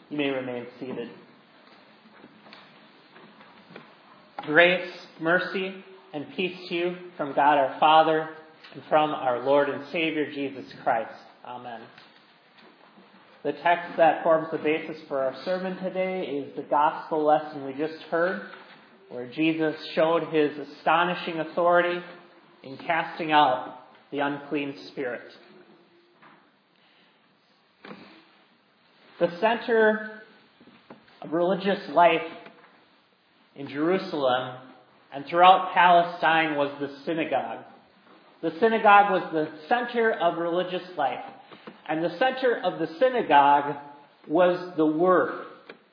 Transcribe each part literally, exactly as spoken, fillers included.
You may remain seated. Grace, mercy, and peace to you from God our Father and from our Lord and Savior Jesus Christ. Amen. The text that forms the basis for our sermon today is the gospel lesson we just heard, where Jesus showed his astonishing authority in casting out the unclean spirit. The center of religious life in Jerusalem and throughout Palestine was the synagogue. The synagogue was the center of religious life. And the center of the synagogue was the Word.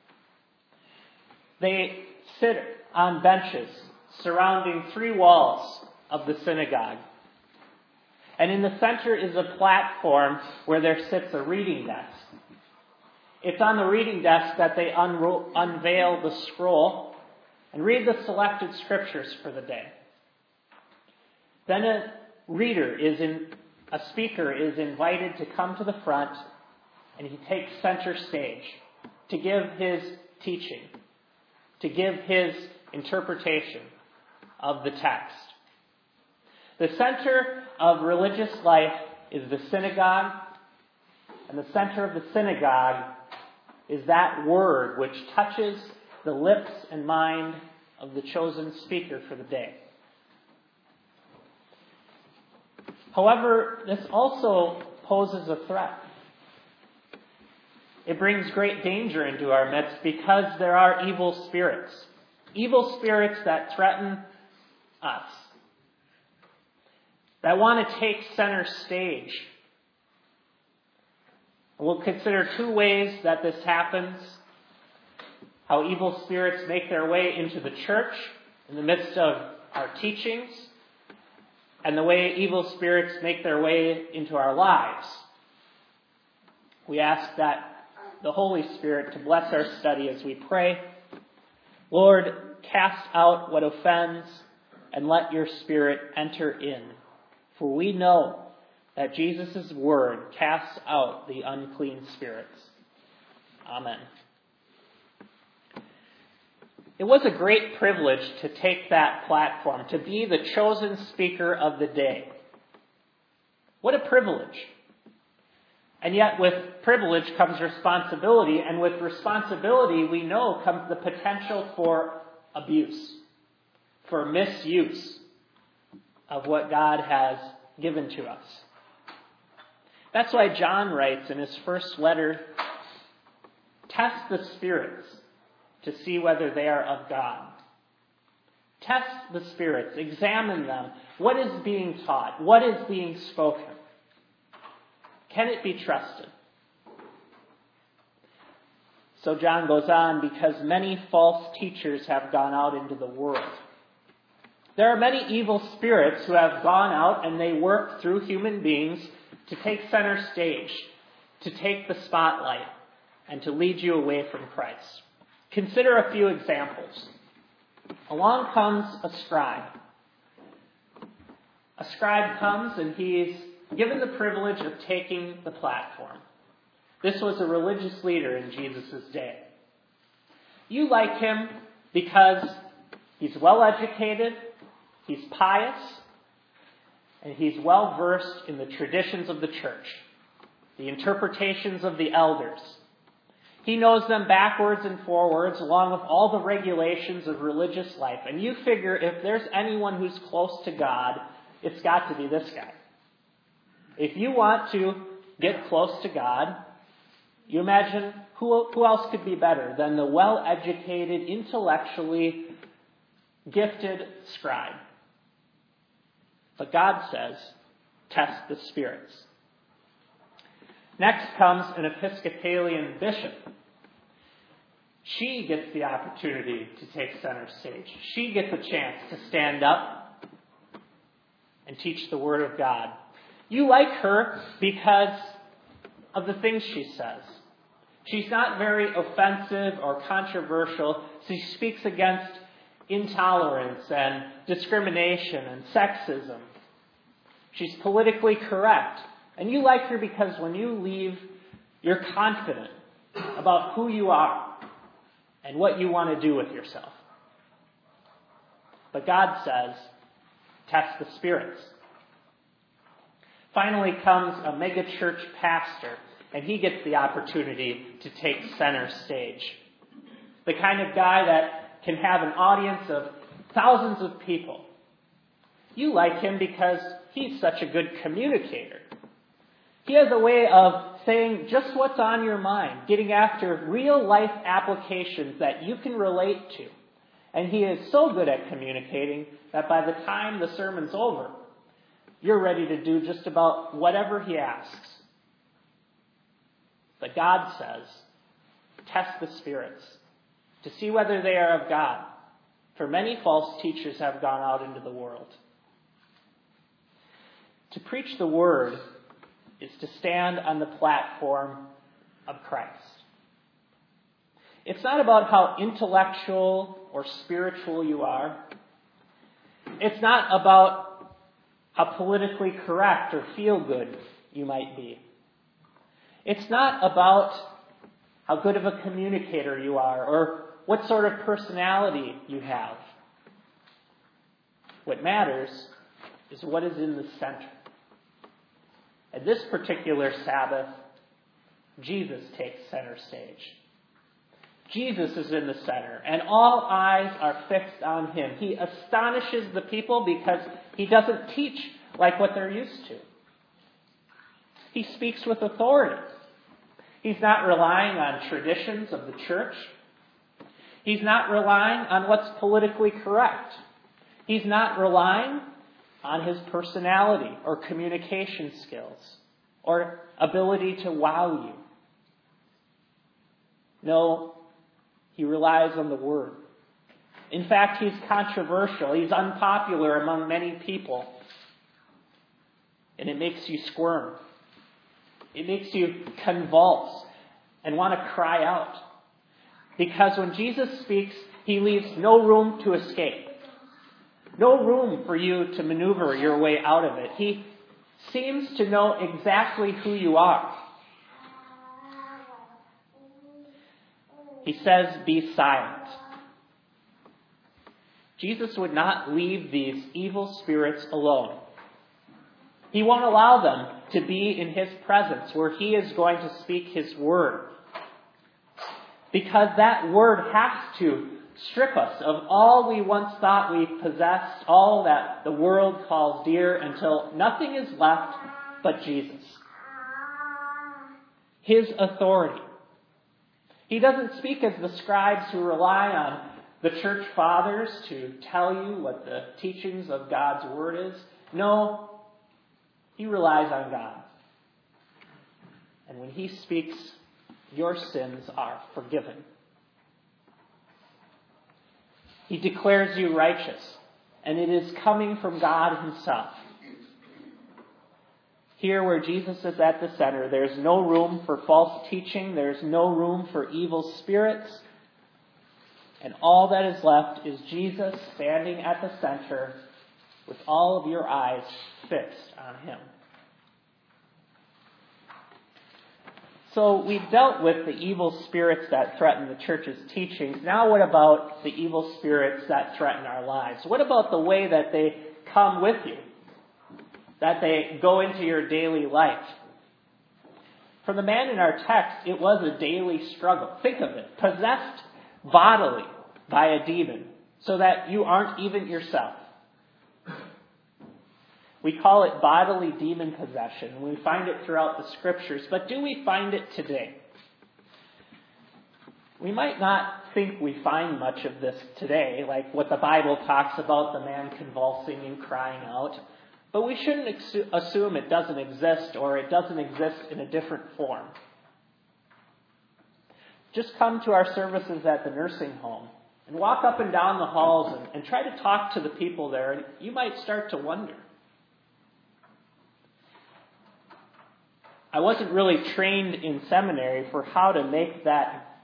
They sit on benches surrounding three walls of the synagogue. And in the center is a platform where there sits a reading desk. It's on the reading desk that they unro- unveil the scroll and read the selected scriptures for the day. Then a reader is in, a speaker is invited to come to the front, and he takes center stage to give his teaching, to give his interpretation of the text. The center of religious life is the synagogue, and the center of the synagogue is that word which touches the lips and mind of the chosen speaker for the day. However, this also poses a threat. It brings great danger into our midst because there are evil spirits. Evil spirits that threaten us, that want to take center stage. We'll consider two ways that this happens. How evil spirits make their way into the church in the midst of our teachings, and the way evil spirits make their way into our lives. We ask that the Holy Spirit to bless our study as we pray. Lord, cast out what offends, and let your Spirit enter in. For we know that Jesus' word casts out the unclean spirits. Amen. It was a great privilege to take that platform, to be the chosen speaker of the day. What a privilege. And yet with privilege comes responsibility, and with responsibility we know comes the potential for abuse, for misuse of what God has given to us. That's why John writes in his first letter, test the spirits to see whether they are of God. Test the spirits, examine them. What is being taught? What is being spoken? Can it be trusted? So John goes on, because many false teachers have gone out into the world. There are many evil spirits who have gone out and they work through human beings to take center stage, to take the spotlight, and to lead you away from Christ. Consider a few examples. Along comes a scribe. A scribe comes and he's given the privilege of taking the platform. This was a religious leader in Jesus' day. You like him because he's well educated, he's pious, and he's well versed in the traditions of the church, the interpretations of the elders. He knows them backwards and forwards, along with all the regulations of religious life. And you figure if there's anyone who's close to God, it's got to be this guy. If you want to get close to God, you imagine who, who else could be better than the well-educated, intellectually gifted scribe. But God says, test the spirits. Next comes an Episcopalian bishop. She gets the opportunity to take center stage. She gets a chance to stand up and teach the Word of God. You like her because of the things she says. She's not very offensive or controversial. She speaks against intolerance and discrimination and sexism. She's politically correct. And you like her because when you leave, you're confident about who you are and what you want to do with yourself. But God says, test the spirits. Finally comes a megachurch pastor, and he gets the opportunity to take center stage. The kind of guy that can have an audience of thousands of people. You like him because he's such a good communicator. He has a way of saying just what's on your mind, getting after real life applications that you can relate to. And he is so good at communicating that by the time the sermon's over, you're ready to do just about whatever he asks. But God says, test the spirits to see whether they are of God. For many false teachers have gone out into the world. To preach the word is to stand on the platform of Christ. It's not about how intellectual or spiritual you are. It's not about how politically correct or feel good you might be. It's not about how good of a communicator you are or what sort of personality you have. What matters is what is in the center. At this particular Sabbath, Jesus takes center stage. Jesus is in the center, and all eyes are fixed on him. He astonishes the people because he doesn't teach like what they're used to. He speaks with authority. He's not relying on traditions of the church. He's not relying on what's politically correct. He's not relying on his personality or communication skills or ability to wow you. No, he relies on the word. In fact, he's controversial. He's unpopular among many people. And it makes you squirm. It makes you convulse and want to cry out. Because when Jesus speaks, he leaves no room to escape. No room for you to maneuver your way out of it. He seems to know exactly who you are. He says, be silent. Jesus would not leave these evil spirits alone. He won't allow them to be in his presence where he is going to speak his word. Because that word has to strip us of all we once thought we possessed, all that the world calls dear, until nothing is left but Jesus. His authority. He doesn't speak as the scribes who rely on the church fathers to tell you what the teachings of God's word is. No, he relies on God. And when he speaks, your sins are forgiven. He declares you righteous, and it is coming from God himself. Here where Jesus is at the center, there's no room for false teaching. There's no room for evil spirits. And all that is left is Jesus standing at the center with all of your eyes fixed on him. So we've dealt with the evil spirits that threaten the church's teachings. Now what about the evil spirits that threaten our lives? What about the way that they come with you? That they go into your daily life? For the man in our text, it was a daily struggle. Think of it. Possessed bodily by a demon, so that you aren't even yourself. We call it bodily demon possession. We find it throughout the scriptures. But do we find it today? We might not think we find much of this today, like what the Bible talks about, the man convulsing and crying out. But we shouldn't ex- assume it doesn't exist, or it doesn't exist in a different form. Just come to our services at the nursing home and walk up and down the halls and, and try to talk to the people there, and you might start to wonder. I wasn't really trained in seminary for how to make that,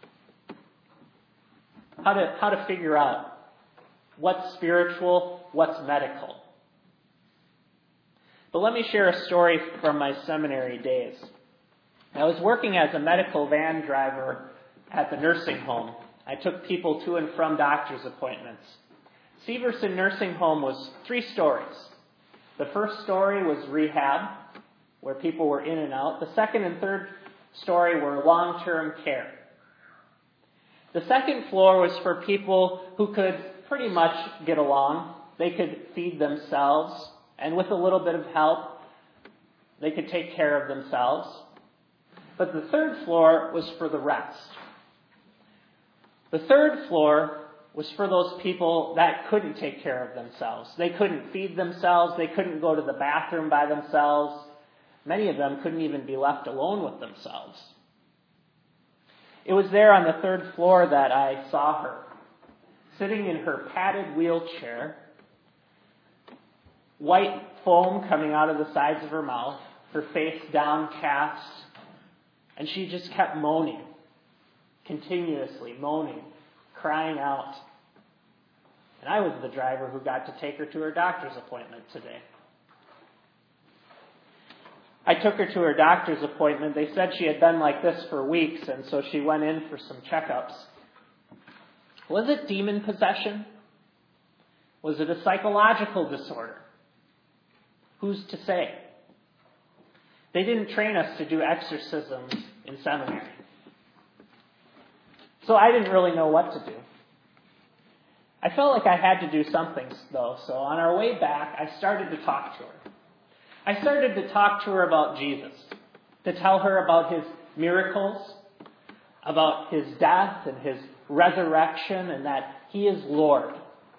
how to how to figure out what's spiritual, what's medical. But let me share a story from my seminary days. I was working as a medical van driver at the nursing home. I took people to and from doctor's appointments. Severson Nursing Home was three stories. The first story was rehab, where people were in and out. The second and third story were long-term care. The second floor was for people who could pretty much get along. They could feed themselves, and with a little bit of help, they could take care of themselves. But the third floor was for the rest. The third floor was for those people that couldn't take care of themselves. They couldn't feed themselves. They couldn't go to the bathroom by themselves. Many of them couldn't even be left alone with themselves. It was there on the third floor that I saw her, sitting in her padded wheelchair, white foam coming out of the sides of her mouth, her face downcast, and she just kept moaning, continuously moaning, crying out. And I was the driver who got to take her to her doctor's appointment today. I took her to her doctor's appointment. They said she had been like this for weeks, and so she went in for some checkups. Was it demon possession? Was it a psychological disorder? Who's to say? They didn't train us to do exorcisms in seminary. So I didn't really know what to do. I felt like I had to do something, though, so on our way back, I started to talk to her. I started to talk to her about Jesus, to tell her about his miracles, about his death and his resurrection, and that he is Lord.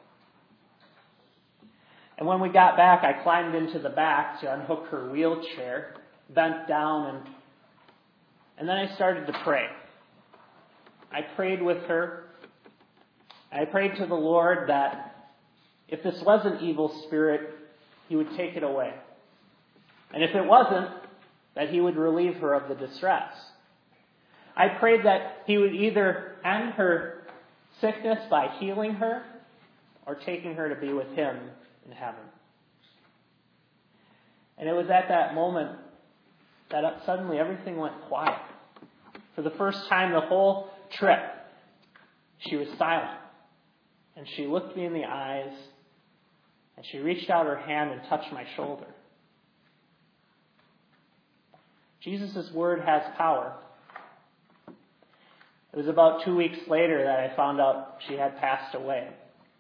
And when we got back, I climbed into the back to unhook her wheelchair, bent down, and, and then I started to pray. I prayed with her. I prayed to the Lord that if this was an evil spirit, he would take it away. And if it wasn't, that he would relieve her of the distress. I prayed that he would either end her sickness by healing her or taking her to be with him in heaven. And it was at that moment that suddenly everything went quiet. For the first time the whole trip, she was silent. And she looked me in the eyes, and she reached out her hand and touched my shoulder. Jesus' word has power. It was about two weeks later that I found out she had passed away.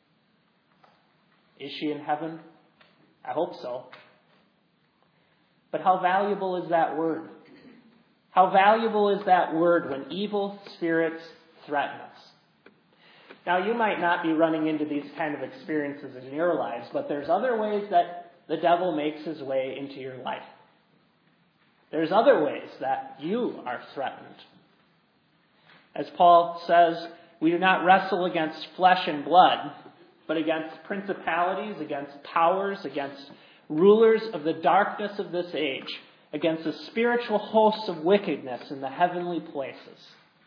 Is she in heaven? I hope so. But how valuable is that word? How valuable is that word when evil spirits threaten us? Now, you might not be running into these kind of experiences in your lives, but there's other ways that the devil makes his way into your life. There's other ways that you are threatened. As Paul says, we do not wrestle against flesh and blood, but against principalities, against powers, against rulers of the darkness of this age, against the spiritual hosts of wickedness in the heavenly places.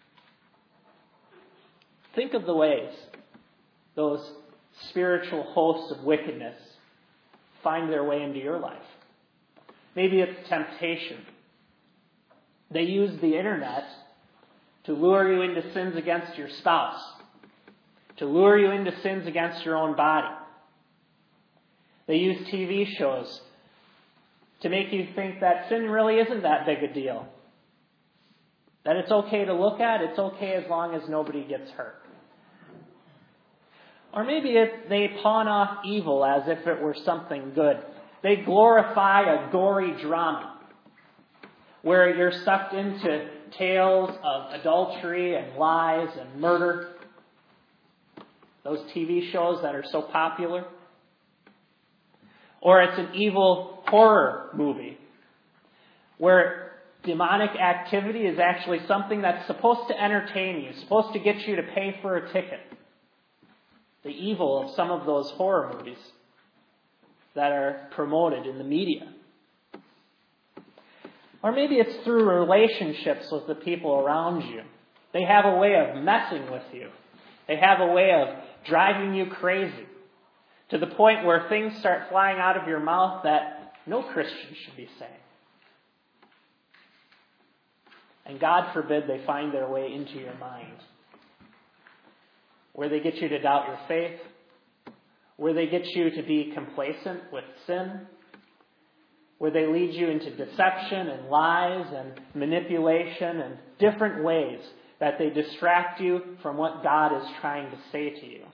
Think of the ways those spiritual hosts of wickedness find their way into your life. Maybe it's temptation. They use the internet to lure you into sins against your spouse, to lure you into sins against your own body. They use T V shows to make you think that sin really isn't that big a deal. That it's okay to look at, it's okay as long as nobody gets hurt. Or maybe it, they pawn off evil as if it were something good. They glorify a gory drama where you're sucked into tales of adultery and lies and murder. Those T V shows that are so popular. Or it's an evil horror movie where demonic activity is actually something that's supposed to entertain you, supposed to get you to pay for a ticket. The evil of some of those horror movies that are promoted in the media. Or maybe it's through relationships with the people around you. They have a way of messing with you. They have a way of driving you crazy to the point where things start flying out of your mouth that no Christian should be saying. And God forbid they find their way into your mind, where they get you to doubt your faith, where they get you to be complacent with sin, where they lead you into deception and lies and manipulation and different ways that they distract you from what God is trying to say to you.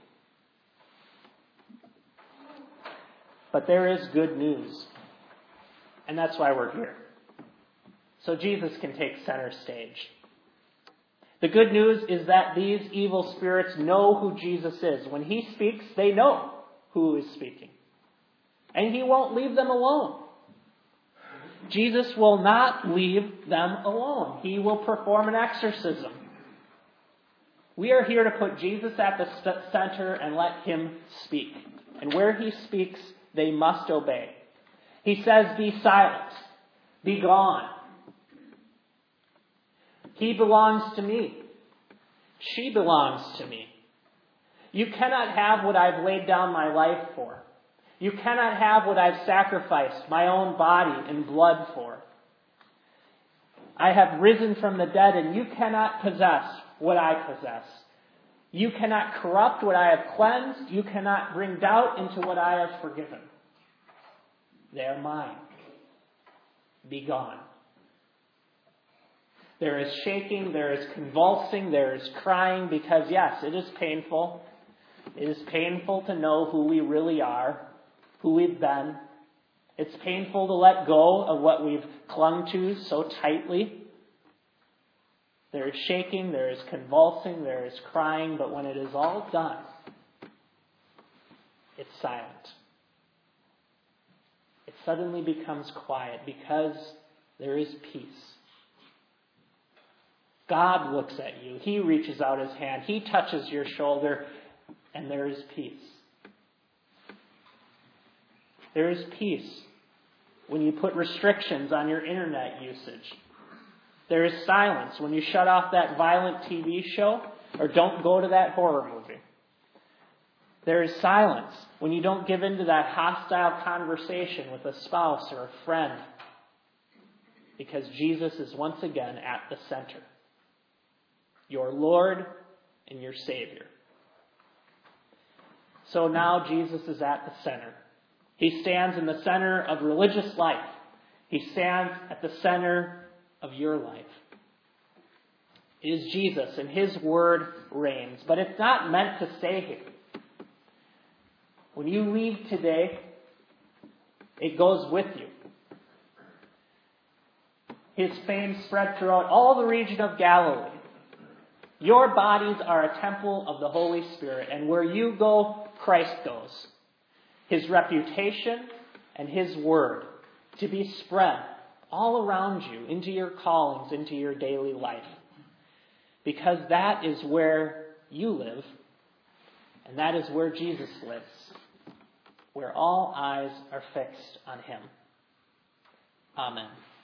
But there is good news, and that's why we're here. So Jesus can take center stage. The good news is that these evil spirits know who Jesus is. When he speaks, they know who is speaking. And he won't leave them alone. Jesus will not leave them alone. He will perform an exorcism. We are here to put Jesus at the center and let him speak. And where he speaks, they must obey. He says, be silent. Be gone. He belongs to me. She belongs to me. You cannot have what I've laid down my life for. You cannot have what I've sacrificed my own body and blood for. I have risen from the dead, and you cannot possess what I possess. You cannot corrupt what I have cleansed. You cannot bring doubt into what I have forgiven. They are mine. Be gone. There is shaking, there is convulsing, there is crying, because yes, it is painful. It is painful to know who we really are, who we've been. It's painful to let go of what we've clung to so tightly. There is shaking, there is convulsing, there is crying, but when it is all done, it's silent. It suddenly becomes quiet because there is peace. God looks at you. He reaches out his hand. He touches your shoulder, and there is peace. There is peace when you put restrictions on your internet usage. There is silence when you shut off that violent T V show or don't go to that horror movie. There is silence when you don't give in to that hostile conversation with a spouse or a friend, because Jesus is once again at the center. Your Lord and your Savior. So now Jesus is at the center. He stands in the center of religious life. He stands at the center of your life. It is Jesus, and his word reigns. But it's not meant to stay here. When you leave today, it goes with you. His fame spread throughout all the region of Galilee. Your bodies are a temple of the Holy Spirit, and where you go, Christ goes. His reputation and his word to be spread all around you, into your callings, into your daily life. Because that is where you live, and that is where Jesus lives, where all eyes are fixed on him. Amen.